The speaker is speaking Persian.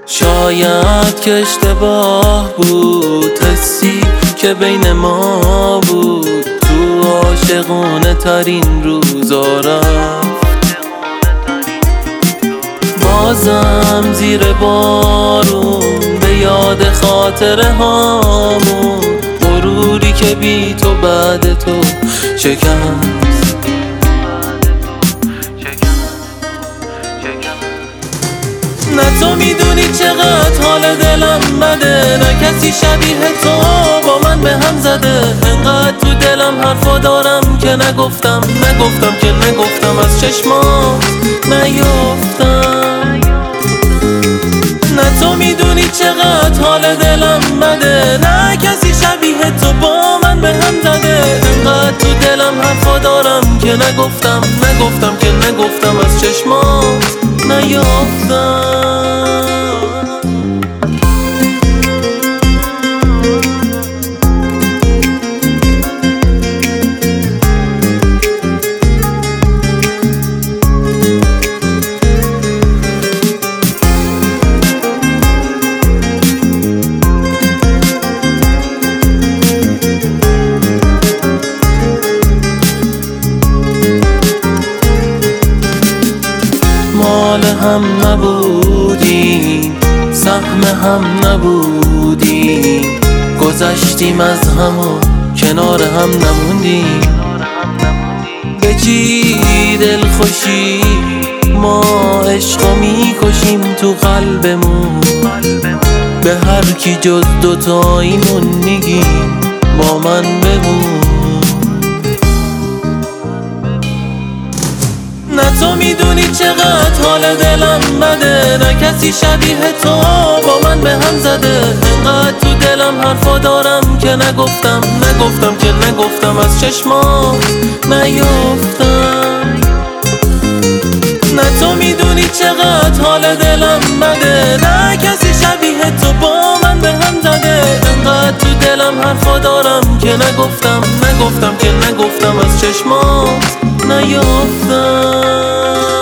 شاید که اشتباه بود، حسی که بین ما بود تو عاشقونه ترین روزا رفت. بازم زیر بارون به یاد خاطره هامون، غروری که بی تو بعد تو شکست. نه تو میدونی چقدر حال دلم بده، نه کسی شبیه تو با من به هم زده. انقدر تو دلم حرفا دارم که نگفتم که نگفتم از چشمات نیفتم. نه تو میدونی چقدر حال دلم بده، نه کسی شبیه تو با من به هم زده. انقدر تو دلم حرفا دارم که نگفتم که نگفتم از چشمات نیفتم. مال هم نبودیم، سهم هم نبودیم، گذشتیم از هم و کنار هم نموندیم. به چی دلخوشی ما عشقو میکشیم تو قلبمون، به هر کی جز دوتاییمون میگیم با من بمون. نه تو میدونی چقدر حال دلم بده، نه کسی شبیه تو با من به هم زده. انقدر تو دلم حرفا دارم که نگفتم که نگفتم از چشمات نیفتم. نه تو میدونی چقدر حال دلم بده، نه کسی شبیه تو با من به هم زده. انقدر تو دلم حرفا دارم که نگفتم که نگفتم از چشمات نیفتم.